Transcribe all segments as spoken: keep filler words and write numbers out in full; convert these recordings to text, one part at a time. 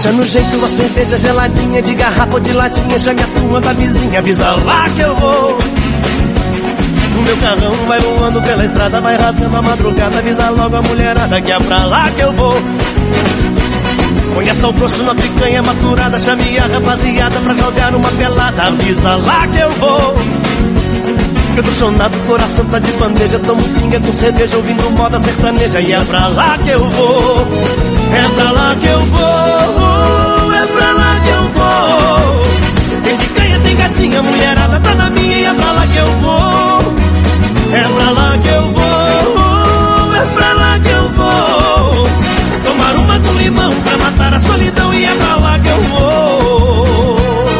Deixa no jeito a cerveja geladinha, de garrafa ou de latinha, chame a turma da vizinha, avisa lá que eu vou. O meu carrão vai voando pela estrada, vai rasgando a madrugada, avisa logo a mulherada que é pra lá que eu vou. Põe sal grosso na picanha maturada, chame a rapaziada pra jogar uma pelada, avisa lá que eu vou. Eu tô chonado, coração tá de bandeja, tomo pinga com cerveja, ouvindo moda sertaneja, e é pra lá que eu vou. É pra lá que eu vou, é pra lá que eu vou. Tem picanha, tem gatinha, mulherada tá na minha, e é pra lá que eu vou. É pra lá que eu vou, é pra lá que eu vou. Tomar uma com limão pra matar a solidão, e é pra lá que eu vou.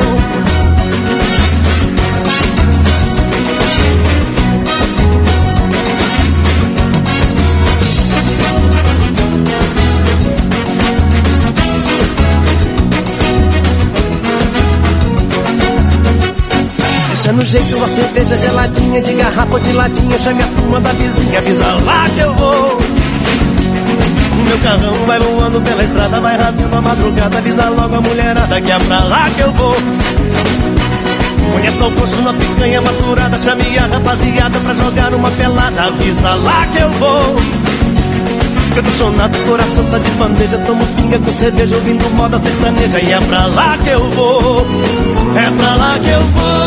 Deixa no jeito uma cerveja geladinha, de garrafa ou de latinha, chame a turma da vizinha, avisa lá que eu vou. O meu carrão vai voando pela estrada, vai rasgando a madrugada, avisa logo a mulherada que é pra lá que eu vou. Põe só o coxo na picanha maturada, chame a rapaziada pra jogar uma pelada, avisa lá que eu vou. Eu tô chonado, coração tá de bandeja, tomo pinga com cerveja, ouvindo moda sertaneja, e é pra lá que eu vou. É pra lá que eu vou.